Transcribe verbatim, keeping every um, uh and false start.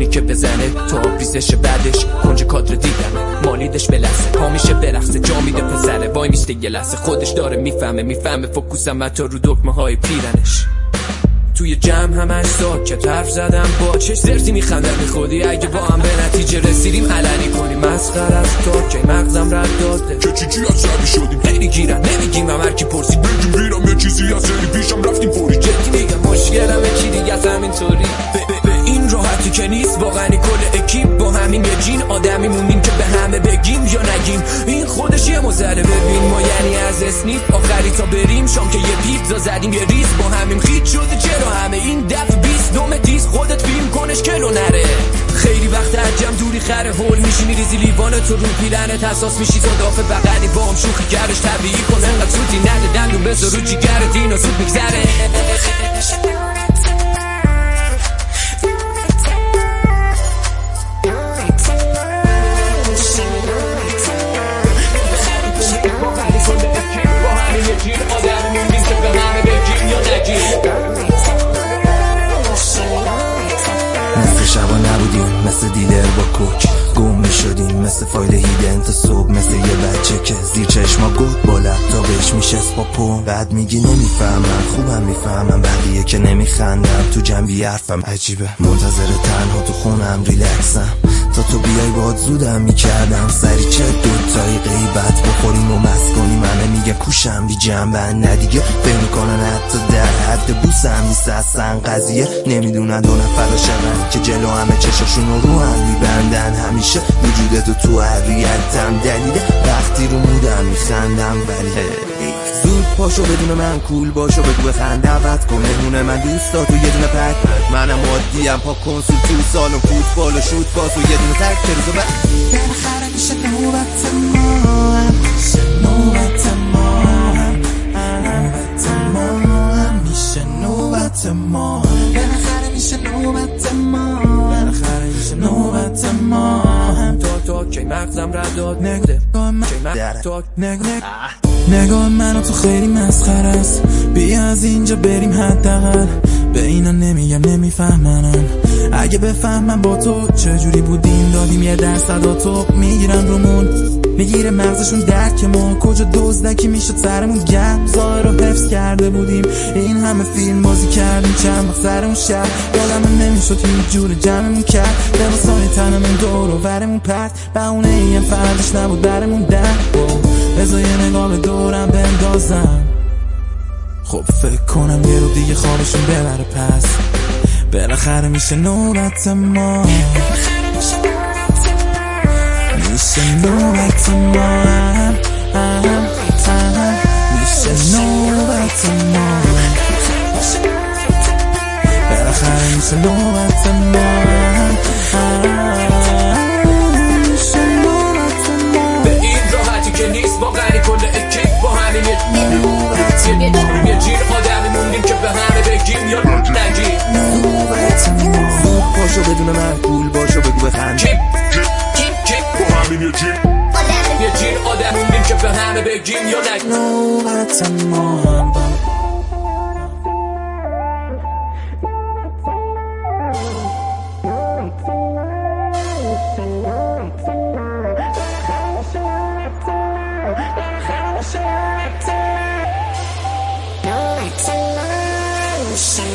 زمانی که بزنه تو آبریزش بعدش کنج کادر دیدم مالیدش به لحظه پا میشه برقصه جا میده پسره وای میسته یه لحظه خودش داره میفهمه میفهمه فوکوسم حتی رو دکمه های پیرنش توی جمع همش ساکت حرف زدم با چش زرزی میخندم بی خودی اگه با هم به نتیجه رسیدیم علنی کنیم مسخره است تا که مغزم رد داده که چی چی از شبی شدیم خیلی گیرن نمیگیم و هر کی پرسید بگیم ویرم یه چیزی از خیلی پیشم رفتیم فوری جدی میگم مشکلم چی دیگه از همینطوری به این راحتی که نیست واقعا کل اکیپ با همین یه جین آدمی موندیم که به همه بگیم یا نگیم این خودش یه مزره ببین ما یعنی از اسنیپ آخری تا بریم شام که یه پیتزا زدیم یه ریز با همین خیت شده چرا همه این دفع بیست دوم تیز خودت فیلم کنش کلو نره خیلی وقت عجم دوری خره هول میشی میریزی لیوان تو رو پیلنت حساس میشی تا دافه بغلی با هم شوخی کردش طبیعی کن انقدر سوتی نده دندون بذار رو جیگرت اینا زود میگذره مثل شبا نبودیم مثل دیلر با کوک گم می شدیم مثل فایل هیدن تا صبح مثل یه بچه که زیر چشما گفت با لپتاپش میشست با پون بعد میگی نمیفهمم خوبم میفهمم بقیه که نمیخندم تو جنبی حرفم عجیبه منتظر تنها تو خونم ریلکسم تا تو بیای باد زودم میکردم سری چه دوتایی غیبت بخوریم و مست کنیم همه میگه کوشم بی جنبن ندیگه فکر میکنن حتی در حد بوسم نیست اصلا قضیه نمیدونن دو نفر شدن که جلو همه چشاشون رو رو هم میبندن همیشه وجودتو تو هویتم دلیله وقتی رو مودم میخندم ولی زود پاشو بدون من کول باشو بگو بخند دعوت کن مهمونه من دوستاتو یه دونه پک منم عادیم پا کنسول تو سالن فوتبال و شوت باز و یه دونه تک که روزو بعد بالاخره میشه نوبت ما هم نوبت ما هم نوبت ما هم میشه نوبت ما بالاخره میشه نوبت ما بالاخره میشه نوبت ما هم تا تا که مغزم رد داد نگده نگاه نگده نگاه منو تو خیلی مسخره است بیا از اینجا بریم حداقل به اینا نمیگم نمیفهمنم اگه بفهمم با تو چجوری بودیم دادیم یه درصد تو میگیرن رومون میگیره مغزشون درک ما کجا دزدکی میشد سرمون گرم ظاهر رو حفظ کرده بودیم این همه فیلم بازی کردیم چند وقت سرمون شهر یادم نمیشد هیچ جور جمعمون کرد لباسای تنمون دور و برمون پرد بهونه این فردش نبود برمون در بذار یه نگاه به دورم بندازم خب فکر کنم یه رو دیگه خوابشون ببره پس بالاخره میشه نوبت ما میشه نوبت ما میشه نوبت ما بالاخره میشه نوبت ما به این راحتی که نیست واقعا کل اکیپ با همین یه جیر آدمی موندیم که به همه بگیم یا نگیم زود پاشو بدون من کول باشو بگو بخند کیپ کیپ کیپ با همین یه جیر یه جیر آدمی موندیم که به همه بگیم یا نگیم نوبت ما هم Shut